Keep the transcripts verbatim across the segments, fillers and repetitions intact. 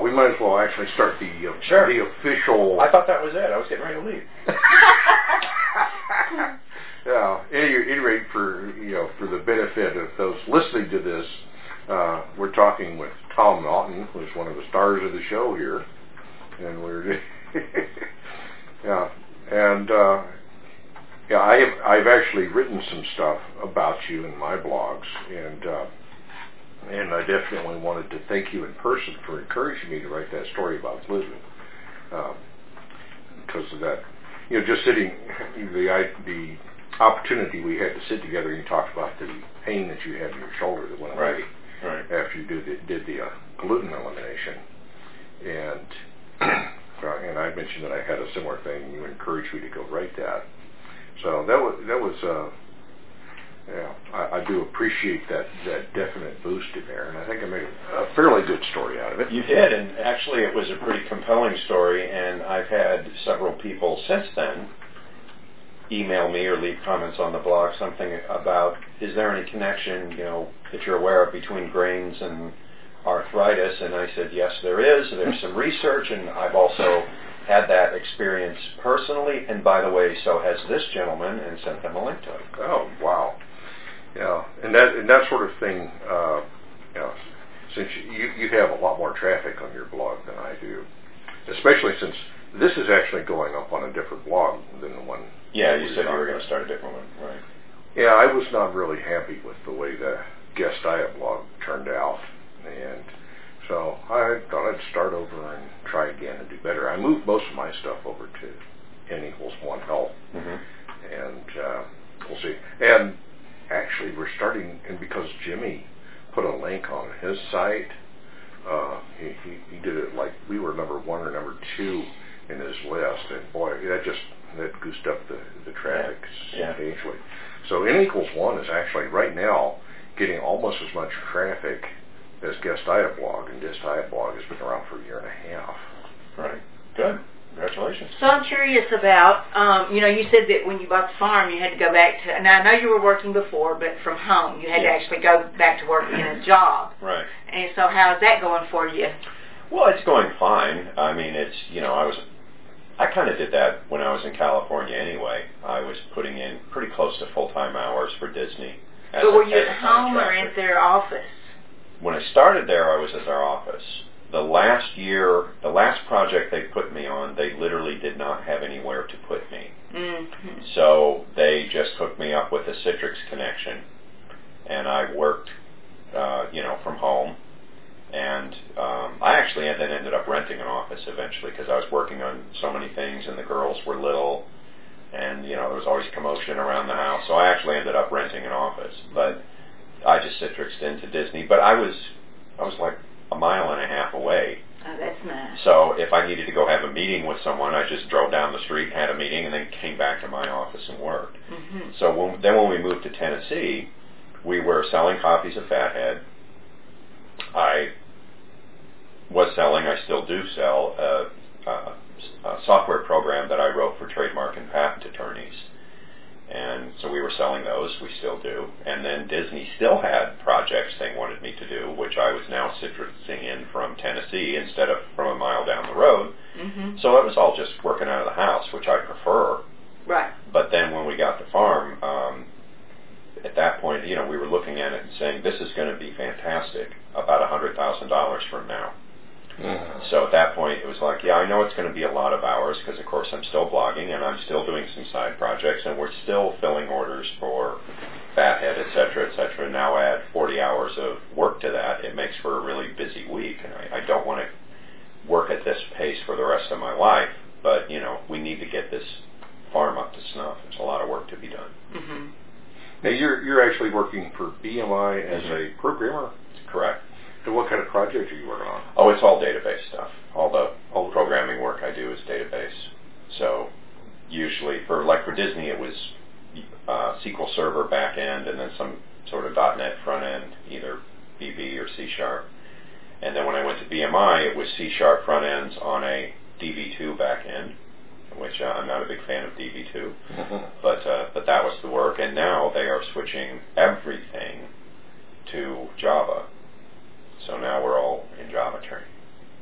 we might as well actually start the uh, sure. the official. I thought that was it. I was getting ready to leave. Yeah. Any, any rate, for you know, for the benefit of those listening to this, uh, we're talking with Tom Naughton, who's one of the stars of the show here, and we're yeah, and uh, yeah, I have I've actually written some stuff about you in my blogs, and uh, and I definitely wanted to thank you in person for encouraging me to write that story about Glidden, uh, because of that. You know, just sitting the I, the opportunity we had to sit together, and you talked about the pain that you had in your shoulder that went away right. right. after you did the, did the uh, gluten elimination, and uh, and I mentioned that I had a similar thing, and you encouraged me to go write that. So that was that was uh, yeah, I, I do appreciate that that definite boost in there, and I think I made a fairly good story out of it. You did, and actually it was a pretty compelling story, and I've had several people since then email me or leave comments on the blog, something about, is there any connection, you know, that you're aware of between grains and arthritis? And I said, yes, there is. There's some research, and I've also had that experience personally, and by the way, so has this gentleman, and sent them a link to it. Oh, wow. Yeah, and that and that sort of thing, uh, you know, since you, you have a lot more traffic on your blog than I do, especially since this is actually going up on a different blog than the one. Yeah, you said you were going to start a different one, right? Yeah, I was not really happy with the way the guest diet blog turned out, and so I thought I'd start over and try again and do better. I moved most of my stuff over to N equals one health, mm-hmm. and uh, we'll see. And actually, we're starting, and because Jimmy put a link on his site, uh, he, he he did it like we were number one or number two in his list, and boy, that just that goosed up the, the traffic yeah. substantially. So N equals one is actually right now getting almost as much traffic as Guest Diet Blog, and Guest Diet Blog has been around for a year and a half. Right. Good. Congratulations. So I'm curious about, um, you know, you said that when you bought the farm, you had to go back to, now I know you were working before, but from home. You had yes. to actually go back to work in a job. Right. And so how's that going for you? Well, it's going fine. I mean, it's, you know, I was... I kind of did that when I was in California anyway. I was putting in pretty close to full-time hours for Disney. But were you at home or at their office? When I started there, I was at their office. The last year, the last project they put me on, they literally did not have anywhere to put me. Mm-hmm. So they just hooked me up with a Citrix connection, and I worked, uh, you know, from home. And um, I actually then ended up renting an office eventually because I was working on so many things, and the girls were little, and you know there was always commotion around the house. So I actually ended up renting an office. But I just Citrixed into Disney. But I was I was like a mile and a half away. Oh, that's nice. So if I needed to go have a meeting with someone, I just drove down the street, had a meeting, and then came back to my office and worked. Mm-hmm. So when, then when we moved to Tennessee, we were selling copies of Fathead. I was selling, I still do sell, a, a, a software program that I wrote for trademark and patent attorneys. And so we were selling those, we still do. And then Disney still had projects they wanted me to do, which I was now citrusing in from Tennessee instead of from a mile down the road. Mm-hmm. So it was all just working out of the house, which I prefer. Right. But then when we got the farm, um, at that point, you know, we were looking at it and saying, this is going to be fantastic about one hundred thousand dollars from now. Mm-hmm. So at that point, it was like, yeah, I know it's going to be a lot of hours because, of course, I'm still blogging and I'm still doing some side projects, and we're still filling orders for Fathead, et cetera, et cetera. Now add forty hours of work to that, it makes for a really busy week, and I, I don't want to work at this pace for the rest of my life, but, you know, we need to get this farm up to snuff. There's a lot of work to be done. Mm-hmm. Now, you're, you're actually working for B M I as mm-hmm. a programmer? Correct. And what kind of project are you working on? Oh, it's all database stuff. All the all the programming work I do is database. So usually, for like for Disney, it was uh, S Q L Server back end, and then some sort of .NET front end, either V B or C Sharp. And then when I went to B M I, it was C Sharp front ends on a D B two back end, which uh, I'm not a big fan of D B two, mm-hmm. but uh, but that was the work. And now they are switching everything to Java. So now we're all in Java training.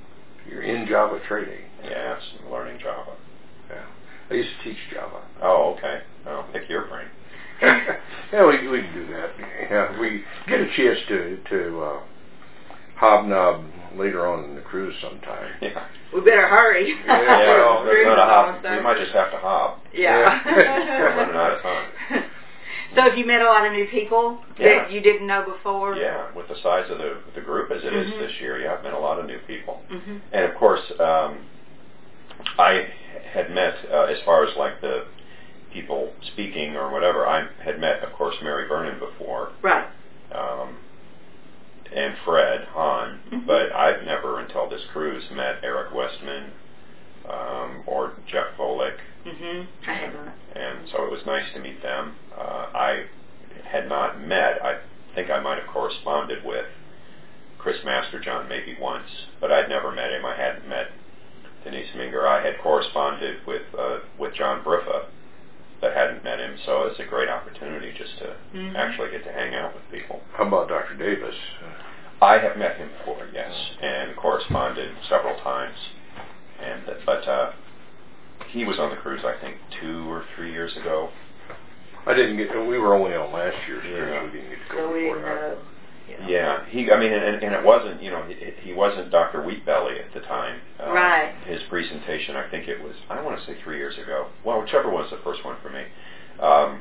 you're in Java trading. Yes, learning Java. Yeah. I used to teach Java. Oh, okay. I'll pick your brain. Yeah, we we can do that. Yeah, we get a chance to to uh, hobnob later on in the cruise sometime. Yeah. We better hurry. Yeah, well, that's not a hob. We might just have to hob. Yeah. We're running out of time. So have you met a lot of new people Yeah. that you didn't know before? Yeah, with the size of the the group as it is Mhm. this year, yeah, I've met a lot of new people. Mm-hmm. And of course, um, I had met, uh, as far as like the people speaking or whatever, I had met, of course, Mary Vernon before. Right. Um, and Fred Hahn, Mhm. but I've never until this cruise met Eric Westman um, or Jeff Volek. Mm-hmm. I have not. And so it was nice to meet them. Uh, I had not met, I think I might have corresponded with Chris Masterjohn maybe once, but I'd never met him. I hadn't met Denise Minger. I had corresponded with uh, with John Briffa, but hadn't met him, so it's a great opportunity just to mm-hmm. actually get to hang out with people. How about Doctor Davis? I have met him before, yes, and corresponded several times. And but uh, he was on the cruise, I think, two or three years ago. I didn't get. We were only on last year's Yeah. cruise. We didn't get to go So we before didn't that. know. You know. Yeah, he. I mean, and, and it wasn't, you know, he, he wasn't Doctor Wheatbelly at the time. Uh, Right. His presentation, I think it was, I don't want to say three years ago. Well, whichever was the first one for me. Um,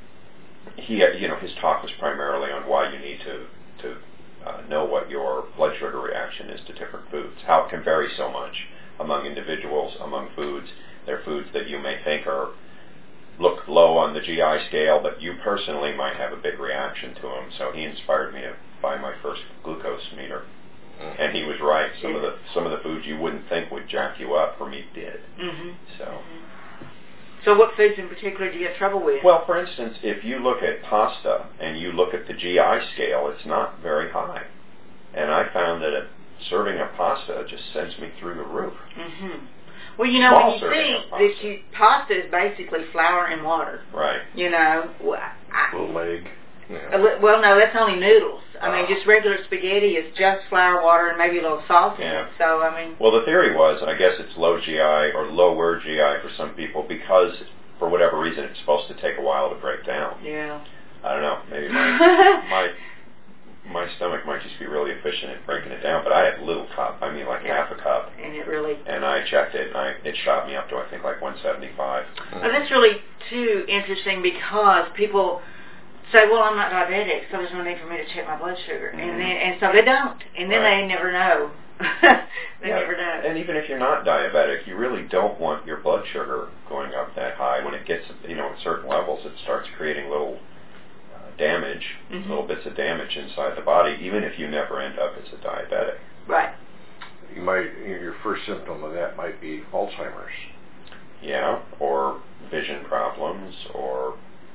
he, uh, you know, his talk was primarily on why you need to to uh, know what your blood sugar reaction is to different foods. How it can vary so much among individuals, among foods. There are foods that you may think are look low on the G I scale, but you personally might have a big reaction to them. So he inspired me to buy my first glucose meter, Mm-hmm. and he was right. Some of the some of the foods you wouldn't think would jack you up for me did. Mm-hmm. So, Mm-hmm. So what foods in particular do you have trouble with? well, for instance, if you look at pasta and you look at the G I scale, it's not very high, and I found that a serving of pasta just sends me through the roof. Mm-hmm. Well, you know, Small when you serving think of pasta. that you, pasta is basically flour and water. Right. You know, well, I, A little leg. a Yeah. li- well, no, that's only noodles. I mean, Ah. just regular spaghetti is just flour, water, and maybe a little salt in Yeah. it. So, I mean, Well, the theory was, and I guess it's low G I or lower G I for some people because, for whatever reason, it's supposed to take a while to break down. yeah. I don't know. Maybe my my my stomach might just be really efficient at breaking it down. But I had a little cup. I mean, like Yeah. half a cup. And it really... And I checked it, and I, it shot me up to I think like one seventy-five. Well, that's really, too, interesting because people say, well, I'm not diabetic, so there's no need for me to check my blood sugar. Mhm. And then, and so they don't. And then Right. they never know. they Yeah, never know. And even if you're not diabetic, you really don't want your blood sugar going up that high. When it gets, you know, at certain levels, it starts creating little uh, damage, Mhm. little bits of damage inside the body, even if you never end up as a diabetic. Right. You might. Your first symptom of that might be Alzheimer's. Yeah, or vision problems, or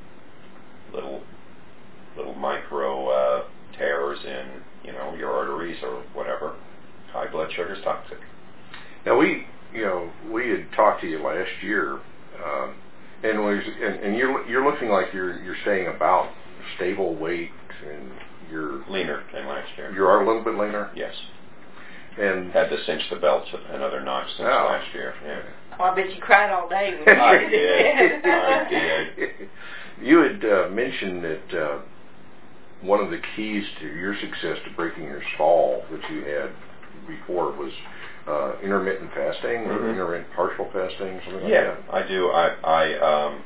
little little micro uh, tears in, you know, your arteries or whatever. High blood sugar is toxic. Now we, you know, we had talked to you last year, um, and was and, and you're you're looking like you're you're staying about stable weight, and you're Leaner than last year. you are a little bit leaner, Yes. and Had to cinch the belts another notch since Oh. last year. Yeah. Well, I bet you cried all day. When you I did did. that. I did. You had uh, mentioned that uh, one of the keys to your success to breaking your stall that you had before was uh, intermittent fasting or Mhm. intermittent partial fasting, something like Yeah, that. I do. I, I um,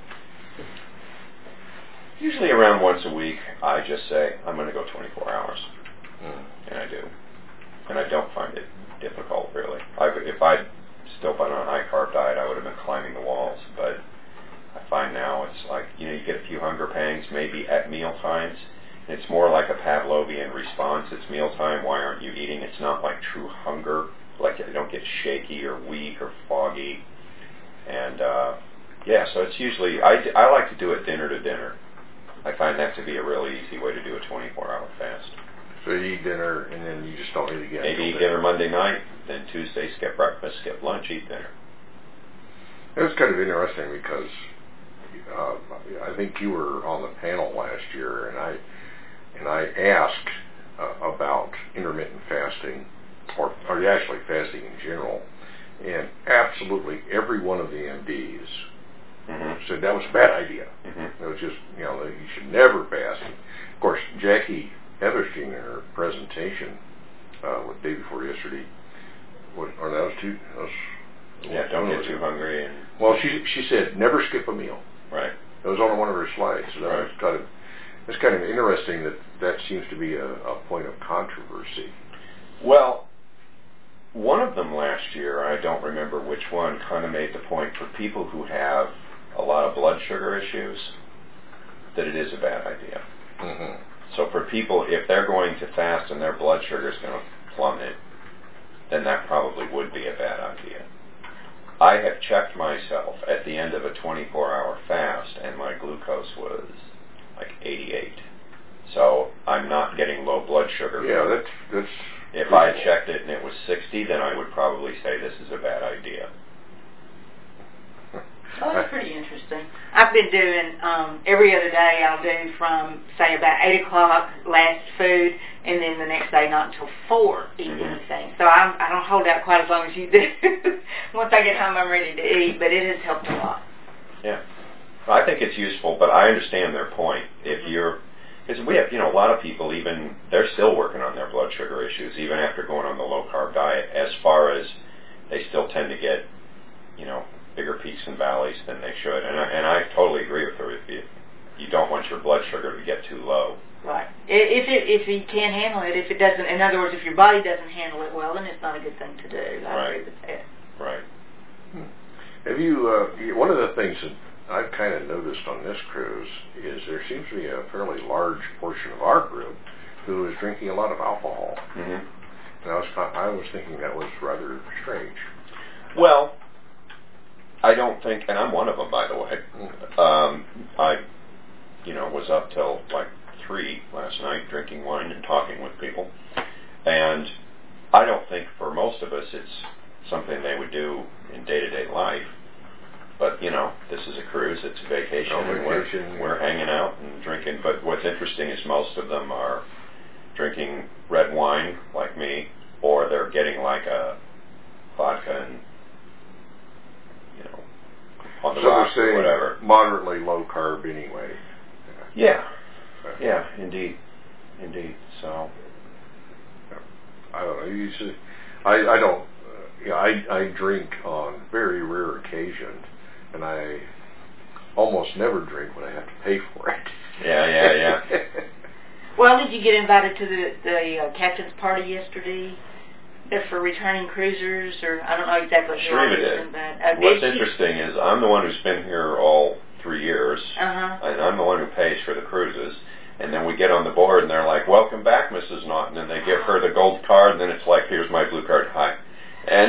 usually around once a week, I just say I'm going to go twenty-four hours, Mm. and I do, and I don't find it difficult really. I, if I'd still been on a high carb diet, I would have been climbing the walls. But I find now it's like, you know, you get a few hunger pangs maybe at meal times. It's more like a Pavlovian response. It's mealtime. Why aren't you eating? It's not like true hunger. Like you don't get shaky or weak or foggy. And uh, yeah, so it's usually I, I like to do it dinner to dinner. I find that to be a really easy way to do a twenty-four hour fast. So you eat dinner and then you just don't eat again. Maybe eat until dinner Monday night, then Tuesday skip breakfast, skip lunch, eat dinner. It was kind of interesting because uh, I think you were on the panel last year, and I and I asked uh, about intermittent fasting, or, or actually fasting in general, and absolutely every one of the M Ds mm-hmm. said that was a bad idea. Mm-hmm. It was just, you know, you should never fast. And of course, Jackie Everstein in her presentation, uh, what day before yesterday, what, or that was too, that was, yeah, don't get too hungry. And well, she she said never skip a meal. Right. That was on one of her slides. So that right. was kind of, it's kind of interesting that that seems to be a, a point of controversy. Well, one of them last year, I don't remember which one, kind of made the point for people who have a lot of blood sugar issues that it is a bad idea. Mm-hmm. So for people, if they're going to fast and their blood sugar is going to plummet, then that probably would be a bad idea. I have checked myself at the end of a twenty-four hour fast, and my glucose was like eighty-eight. So I'm not getting low blood sugar. Yeah, that's that's. If I had checked it and it was sixty, then I would probably say this is a bad idea. Oh, that's pretty interesting. I've been doing, um, every other day I'll do from, say, about eight o'clock, last food, and then the next day not until four, eat mm-hmm. anything. So I'm, I don't hold out quite as long as you do. Once I get home, I'm ready to eat, but it has helped a lot. Yeah. I think it's useful, but I understand their point. If mm-hmm. you're, because we have, you know, a lot of people even, they're still working on their blood sugar issues, even after going on the low-carb diet, as far as they still tend to get, you know, bigger peaks and valleys than they should. And I, and I totally agree with her. If you, you don't want your blood sugar to get too low. Right. If it, if you can't handle it, if it doesn't, in other words, if your body doesn't handle it well, then it's not a good thing to do. I right. agree with that. Right. Hmm. Have you, uh, one of the things that I've kind of noticed on this cruise is there seems to be a fairly large portion of our group who is drinking a lot of alcohol. Mm-hmm. And I was, I was thinking that was rather strange. Well, I don't think, and I'm one of them, by the way. Um, I, you know, was up till like three last night drinking wine and talking with people, and I don't think for most of us it's something they would do in day-to-day life. But you know, this is a cruise; it's a vacation, no and vacation. we're we're hanging out and drinking. But what's interesting is most of them are drinking red wine, like me, or they're getting like a vodka and, you know, on the so rocks they're or whatever. Moderately low carb anyway. Yeah, yeah, indeed, indeed. So, I don't know. You see, I I don't. Uh, yeah, I I drink on very rare occasions, and I almost never drink when I have to pay for it. Yeah, yeah, yeah. Well, did you get invited to the the uh, captain's party yesterday? That's for returning cruisers, or I don't know exactly. Sure, you did. But, uh, What's did interesting is I'm the one who's been here all three years, uh-huh. and I'm the one who pays for the cruises. And then we get on the board, and they're like, "Welcome back, Missus Naughton," and they give her the gold card, and then it's like, "Here's my blue card, hi." And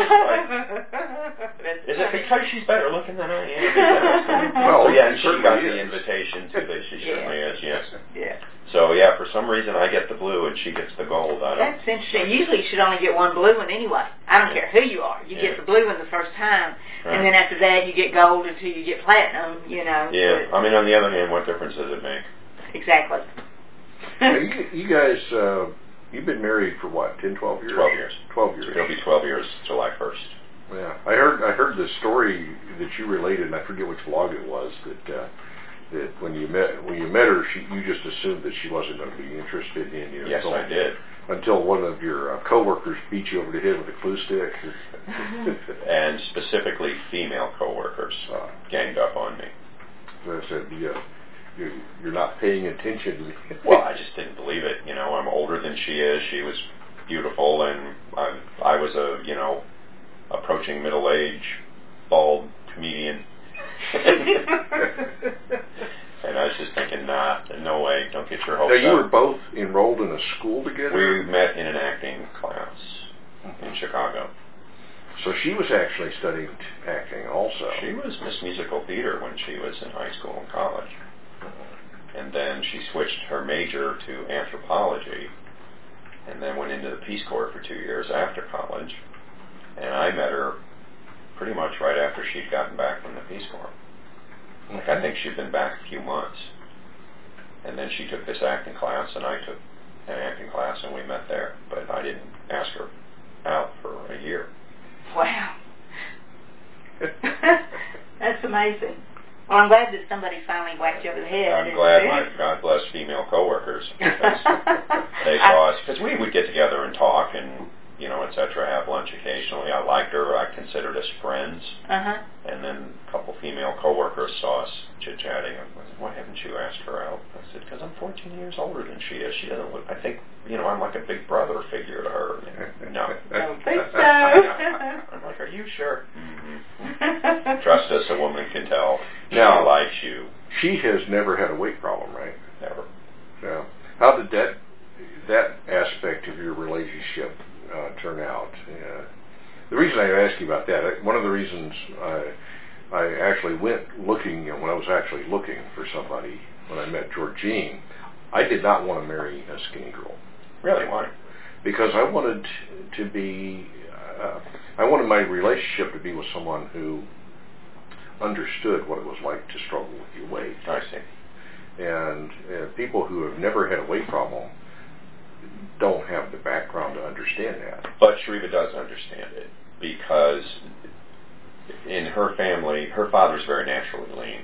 like, is it because she's better looking than I am? Well, so, yeah, and she got is. the invitation too. That she yeah. certainly is. Yes. Yeah. So yeah, for some reason I get the blue and she gets the gold. I don't. That's interesting. Usually you should only get one blue one anyway. I don't yeah. care who you are. You yeah. get the blue one the first time, right. and then after that you get gold until you get platinum. You know. Yeah. But, I mean, on the other hand, what difference does it make? Exactly. Now, you, you guys, uh, you've been married for what, ten, twelve years? Twelve years. Twelve years. It'll be twelve years July first. Yeah, I heard. I heard the story that you related, and I forget which blog it was. That uh, that when you met when you met her, she you just assumed that she wasn't going to be interested in you. Yes, until, I did. Until one of your uh, coworkers beat you over the head with a glue stick. And specifically, female coworkers uh, ganged up on me. I said, yeah. You're, you're not paying attention. Well, I just didn't believe it. You know, I'm older than she is. She was beautiful, and I, I was a, you know, approaching middle age, bald comedian. And I was just thinking, nah, no way, don't get your hopes up. Now, you up. were both enrolled in a school together? We met in an acting class mm-hmm. in Chicago. So she was actually studying acting also. She was Miss Musical Theater when she was in high school and college. And then she switched her major to anthropology, and then went into the Peace Corps for two years after college. And I met her pretty much right after she'd gotten back from the Peace Corps. Like, I think she'd been back a few months. And then she took this acting class, and I took an acting class, and we met there. But I didn't ask her out for a year. Wow. That's amazing. Well, I'm glad that somebody finally whacked you over the head. I'm glad my God bless female coworkers because they saw us, because we would get together and talk and, you know, et cetera, have lunch occasionally. I liked her. I considered us friends. Uh-huh. And then a couple female coworkers saw us chit-chatting. I said, why haven't you asked her out? I said, because I'm fourteen years older than she is. She doesn't look, I think, you know, I'm like a big brother figure to her. No. I don't think so. I'm like, are you sure? Mm-hmm. Trust us, a woman can tell. Now, she likes you. She has never had a weight problem, right? Never. Yeah. How did that that aspect of your relationship uh, turn out? Uh, the reason I ask you about that, one of the reasons I I actually went looking, you know, when I was actually looking for somebody when I met Georgine, I did not want to marry a skinny girl. Really? Why? Because I wanted to be, uh, I wanted my relationship to be with someone who understood what it was like to struggle with your weight. I see. And uh, people who have never had a weight problem don't have the background to understand that. But Shariva does understand it because in her family, her father's very naturally lean,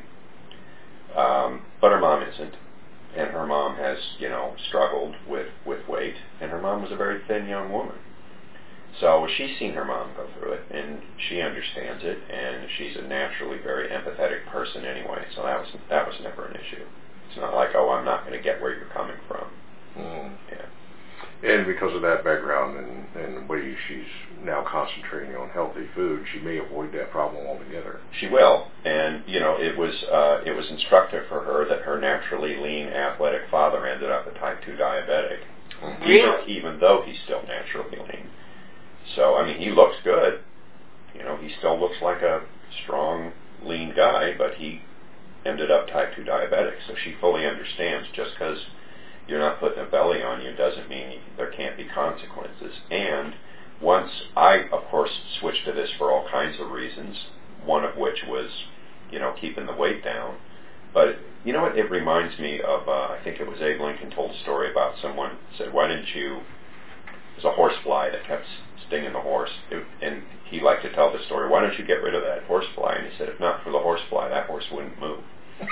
um, but her mom isn't. And her mom has, you know, struggled with, with weight, and her mom was a very thin young woman. So she's seen her mom go through it, and she understands it, and she's a naturally very empathetic person anyway, so that was that was never an issue. It's not like, oh, I'm not going to get where you're coming from. Mm. Yeah. And because of that background and, and the way she's now concentrating on healthy food, she may avoid that problem altogether. She will, and you know, it was uh, it was instructive for her that her naturally lean, athletic father ended up a type two diabetic, mm-hmm. even Really? even though he's still naturally lean. So I mean, he looks good. You know, he still looks like a strong, lean guy, but he ended up type two diabetic. So she fully understands just because you're not putting a belly on you doesn't mean there can't be consequences. And once I, of course, switched to this for all kinds of reasons, one of which was, you know, keeping the weight down. But you know what? It reminds me of, uh, I think it was Abe Lincoln told a story about someone said, why didn't you, it was a horsefly that kept stinging the horse. It, and he liked to tell the story, why don't you get rid of that horsefly? And he said, if not for the horsefly, that horse wouldn't move.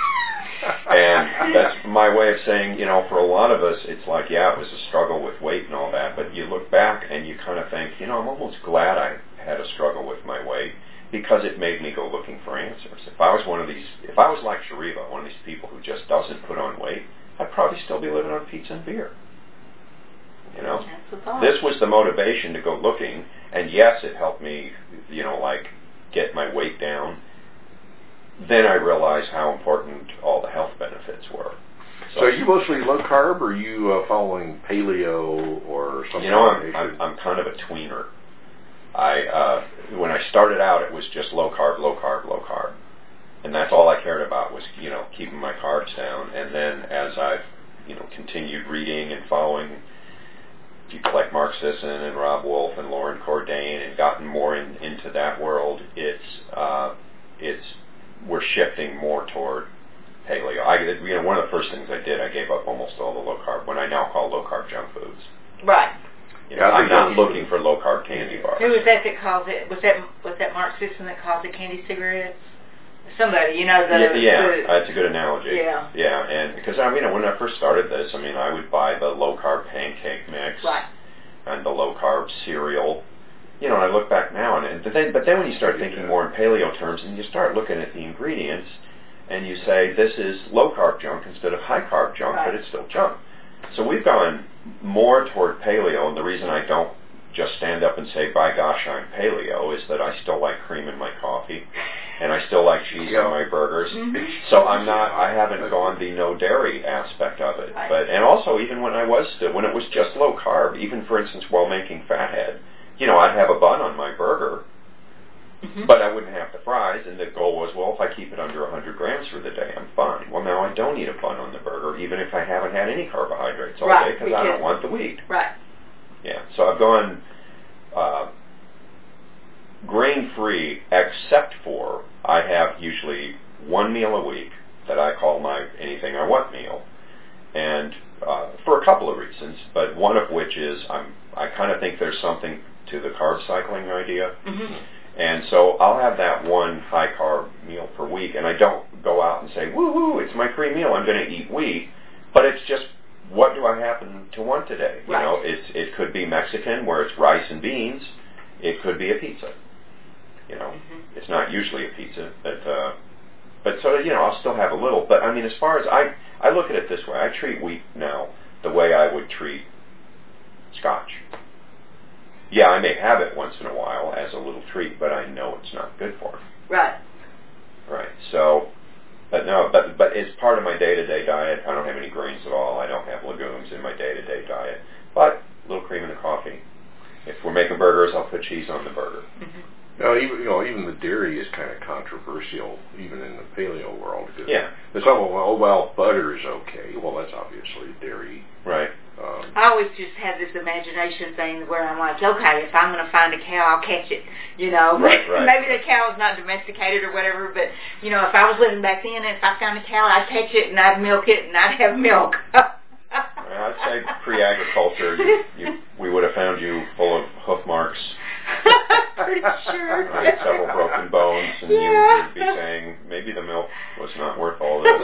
And that's my way of saying, you know, for a lot of us, it's like, yeah, it was a struggle with weight and all that, but you look back and you kind of think, you know, I'm almost glad I had a struggle with my weight because it made me go looking for answers. If I was one of these, if I was like Shariva, one of these people who just doesn't put on weight, I'd probably still be living on pizza and beer. You know, this was the motivation to go looking, and yes, it helped me, you know, like get my weight down. Then I realized how important all the health benefits were. So, so are you mostly low carb, or are you uh, following paleo or something? You know, I'm, I'm, I'm kind of a tweener. I uh, when I started out, it was just low carb, low carb, low carb, and that's all I cared about was, you know, keeping my carbs down. And then as I've, you know, continued reading and following people like Mark Sisson and Rob Wolf and Lauren Cordain and gotten more in, into that world, it's uh, it's we're shifting more toward paleo. I, you know, one of the first things I did, I gave up almost all the low carb, what I now call low carb junk foods. Right. You know, I'm not looking for low carb candy bars. Who was that that calls it? Was that was that Mark Sisson that calls it candy cigarettes? Somebody, you know, the yeah, yeah the, that's a good analogy. Yeah, yeah, and because I mean, when I first started this, I mean, I would buy the low carb pancake mix, right, and the low carb cereal. You know, and I look back now, and but then, but then when you start thinking more in paleo terms, and you start looking at the ingredients, and you say this is low carb junk instead of high carb junk, right. but it's still junk. So we've gone more toward paleo, and the reason I don't just stand up and say, by gosh, I'm paleo, is that I still like cream in my coffee, and I still like cheese yeah. on my burgers. Mm-hmm. So I'm not, I haven't gone the no dairy aspect of it. Right. But and also even when I was still, when it was just low carb, even for instance while making Fathead, you know, I'd have a bun on my burger, mm-hmm. but I wouldn't have the fries, and the goal was, well, if I keep it under one hundred grams for the day, I'm fine. Well, now I don't eat a bun on the burger, even if I haven't had any carbohydrates all right, day, because I don't want the wheat. Right. Yeah, so I've gone uh, grain-free, except for I have usually one meal a week that I call my anything I want meal, and uh, for a couple of reasons, but one of which is I'm I kind of think there's something to the carb cycling idea. Mm-hmm. And so I'll have that one high carb meal per week, and I don't go out and say, woo-hoo, it's my free meal, I'm going to eat wheat, but it's just, what do I happen to want today? You right. know, it's, it could be Mexican where it's rice and beans. It could be a pizza. You know, mm-hmm. It's not usually a pizza, but uh, but so you know, I'll still have a little. But I mean, as far as I I look at it this way, I treat wheat now the way I would treat scotch. Yeah, I may have it once in a while as a little treat, but I know it's not good for me. Right. Right. So, but no, but but as part of my day-to-day diet, I don't have any grains at all. I don't have legumes in my day-to-day diet, but a little cream in the coffee. If we're making burgers, I'll put cheese on the burger. Mm-hmm. No, even you know, even the dairy is kind of controversial, even in the paleo world. Yeah. There's some, oh well, butter is okay. Well, that's obviously dairy. Right. Um, I always just have this imagination thing where I'm like, okay, if I'm going to find a cow, I'll catch it. You know, right, right. Maybe the cow is not domesticated or whatever, but you know, if I was living back then, and if I found a cow, I'd catch it and I'd milk it and I'd have milk. Well, I'd say pre-agriculture, you, you, we would have found you full of hoof marks. Pretty sure. Right, several broken bones, and yeah. you would be saying, maybe the milk was not worth all this.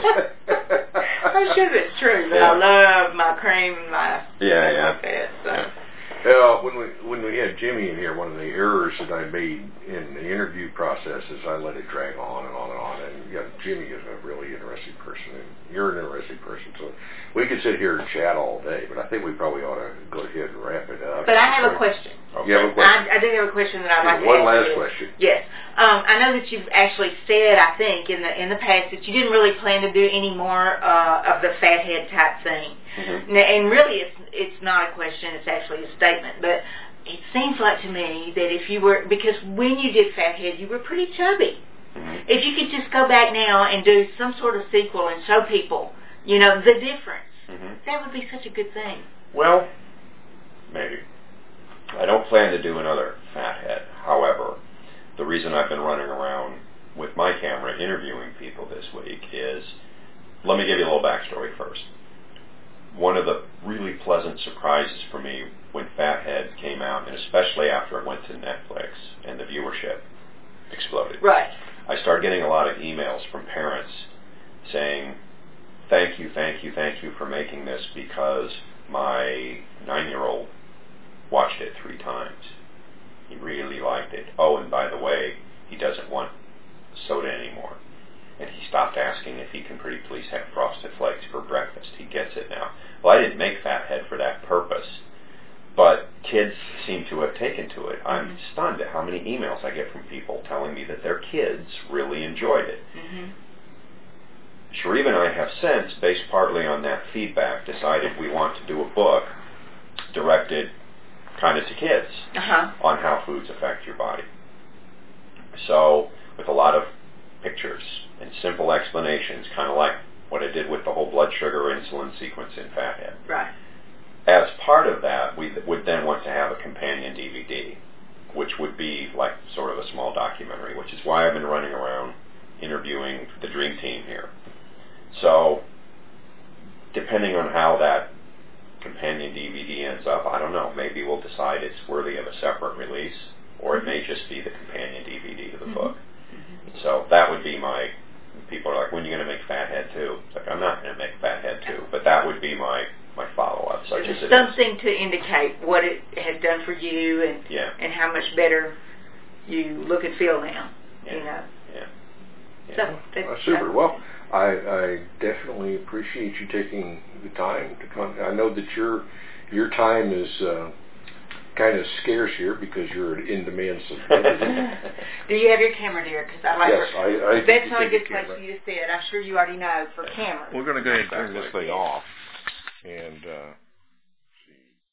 I'm sure that's true, but yeah. I love my cream and my yeah, yeah. like that. So. Yeah. Uh, when we when we had Jimmy in here, one of the errors that I made in the interview process is I let it drag on and on and on. And yeah, Jimmy is a really interesting person, and you're an interesting person. So we could sit here and chat all day, but I think we probably ought to go ahead and wrap it up. But I have a question. Okay. You have a question? I, I do have a question that I'd like to One ask last you. question. Yes. Um, I know that you've actually said, I think, in the in the past that you didn't really plan to do any more uh, of the fathead type thing. Mm-hmm. And really, it's it's not a question; it's actually a statement. But it seems like to me that if you were, because when you did fathead, you were pretty chubby. Mm-hmm. If you could just go back now and do some sort of sequel and show people, you know, the difference, mm-hmm. that would be such a good thing. Well, maybe. I don't plan to do another fathead. However, the reason I've been running around with my camera interviewing people this week is, let me give you a little backstory first. One of the really pleasant surprises for me when Fathead came out, and especially after it went to Netflix and the viewership exploded. Right. I started getting a lot of emails from parents saying, thank you, thank you, thank you for making this because my nine-year-old watched it three times. He really liked it. Oh, and by the way, he doesn't want soda anymore. And he stopped asking if he can pretty please have Frosted Flakes for breakfast. He gets it now. Well, I didn't make Fathead for that purpose, but kids seem to have taken to it. I'm mm-hmm. stunned at how many emails I get from people telling me that their kids really enjoyed it. Mm-hmm. Sharif and I have since, based partly on that feedback, decided we want to do a book directed kind of to kids uh-huh. on how foods affect your body. So, with a lot of pictures and simple explanations, kind of like what I did with the whole blood sugar insulin sequence in Fathead. Right. As part of that, we would then want to have a companion D V D, which would be like sort of a small documentary, which is why I've been running around interviewing the dream team here. So, depending on how that companion D V D ends up, I don't know. Maybe we'll decide it's worthy of a separate release, or it may just be the companion D V D to the mm-hmm. book. Mm-hmm. So that would be my, people are like, when are you going to make Fathead two? It's like, I'm not going to make Fathead two, but that would be my, my follow-up, such as it something is. to indicate what it has done for you and yeah. and how much better you look and feel now, yeah. you know. Yeah. yeah. So, that's, well, super. Well, I, I definitely appreciate you taking the time to come. I know that your your time is uh, kind of scarce here because you're an in-demand celebrity. Do you have your camera, dear? Because I like. Yes, for, I. I that's not a good camera. place for you to sit. I'm sure you already know for cameras. We're going to go ahead and turn this thing off, and. Uh,